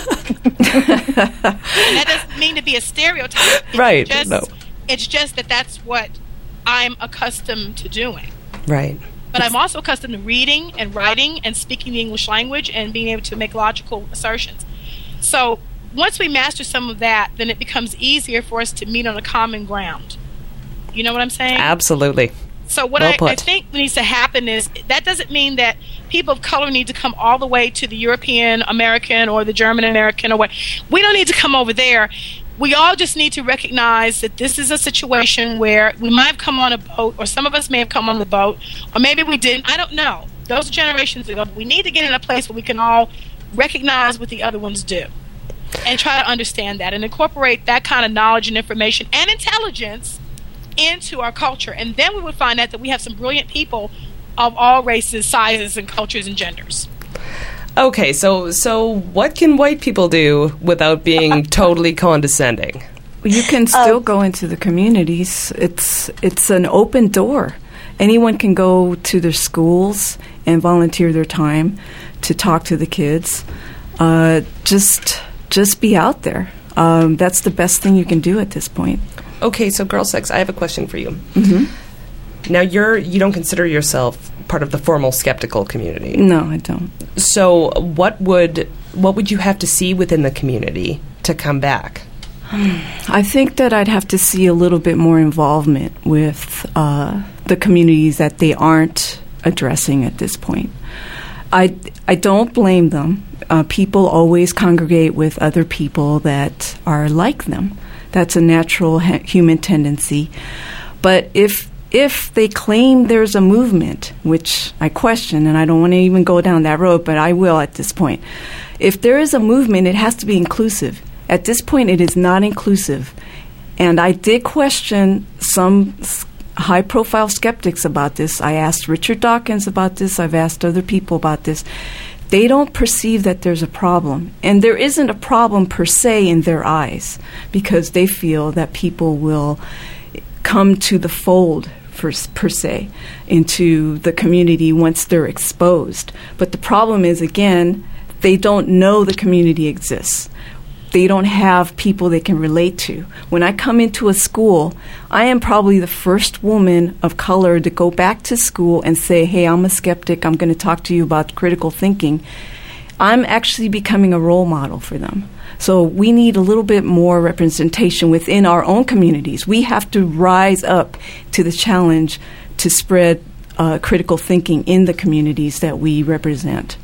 that doesn't mean to be a stereotype. Right. It's just that that's what I'm accustomed to doing. Right. But I'm also accustomed to reading and writing and speaking the English language and being able to make logical assertions. So once we master some of that, then it becomes easier for us to meet on a common ground. You know what I'm saying? Absolutely. So what I think needs to happen is that doesn't mean that people of color need to come all the way to the European American or the German American or what. We don't need to come over there. We all just need to recognize that this is a situation where we might have come on a boat, or some of us may have come on the boat, or maybe we didn't. I don't know. Those are generations ago. But we need to get in a place where we can all recognize what the other ones do and try to understand that and incorporate that kind of knowledge and information and intelligence into our culture. And then we would find out that we have some brilliant people of all races, sizes, and cultures and genders. Okay, so what can white people do without being totally condescending? You can still go into the communities. It's an open door. Anyone can go to their schools and volunteer their time to talk to the kids. Just be out there. That's the best thing you can do at this point. Okay, so Girl Sex, I have a question for you. Mm-hmm. Now, you don't consider yourself part of the formal skeptical community. No, I don't. So what would you have to see within the community to come back? I think that I'd have to see a little bit more involvement with the communities that they aren't addressing at this point. I don't blame them. People always congregate with other people that are like them. That's a natural human tendency. But if they claim there's a movement, which I question, and I don't want to even go down that road, but I will at this point. If there is a movement, it has to be inclusive. At this point, it is not inclusive. And I did question some high-profile skeptics about this. I asked Richard Dawkins about this. I've asked other people about this. They don't perceive that there's a problem. And there isn't a problem per se in their eyes because they feel that people will come to the fold per se into the community once they're exposed. But the problem is, again, they don't know the community exists. They don't have people they can relate to. When I come into a school, I am probably the first woman of color to go back to school and say, hey, I'm a skeptic. I'm going to talk to you about critical thinking. I'm actually becoming a role model for them. So we need a little bit more representation within our own communities. We have to rise up to the challenge to spread critical thinking in the communities that we represent.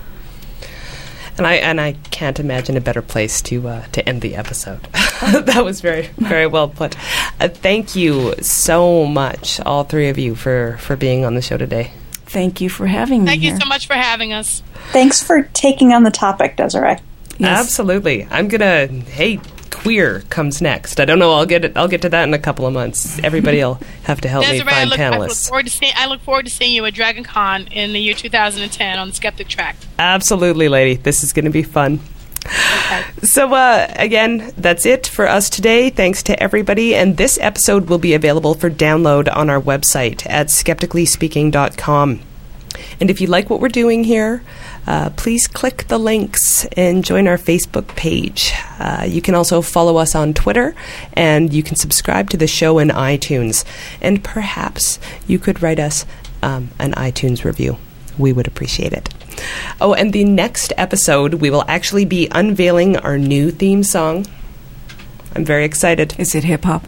And I can't imagine a better place to end the episode. That was very, very well put. Thank you so much, all three of you, for being on the show today. Thank you for having me. Thank you so much for having us. Thanks for taking on the topic, Desiree. Yes. Absolutely. I'm gonna. Hey, queer comes next. I don't know. I'll get to that in a couple of months. Everybody will have to help Desiree, me find panelists. I look forward to seeing you at Dragon Con in the year 2010 on the Skeptic Track. Absolutely, lady. This is going to be fun. Okay. So, again, that's it for us today. Thanks to everybody. And this episode will be available for download on our website at skepticallyspeaking.com. And if you like what we're doing here, please click the links and join our Facebook page. You can also follow us on Twitter, and you can subscribe to the show in iTunes. And perhaps you could write us an iTunes review. We would appreciate it. Oh, and the next episode, we will actually be unveiling our new theme song. I'm very excited. Is it hip-hop?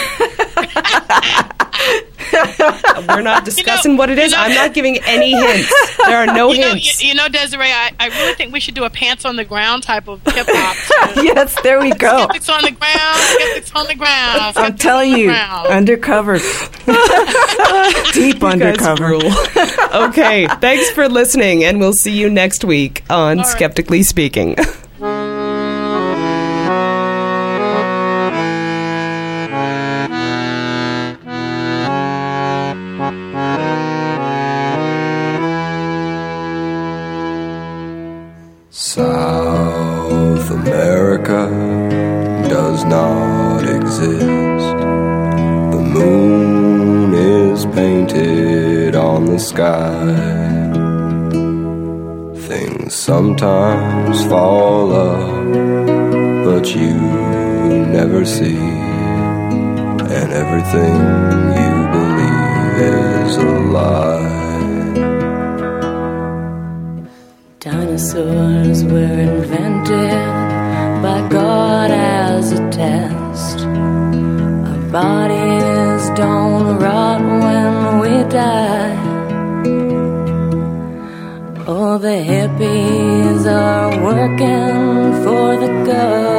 We're not discussing what it is. I'm not giving any hints. There are no hints. Desiree, I really think we should do a pants on the ground type of hip hop. Yes, there we go. Skeptics on the ground. Skeptics on the ground. I'm telling you, undercover. Deep undercover. Okay, thanks for listening, and we'll see you next week on Skeptically Speaking. South America does not exist. The moon is painted on the sky. Things sometimes fall up, but you never see. And everything you believe is a lie. Dinosaurs were invented by God as a test. Our bodies don't rot when we die. Oh, the hippies are working for the government.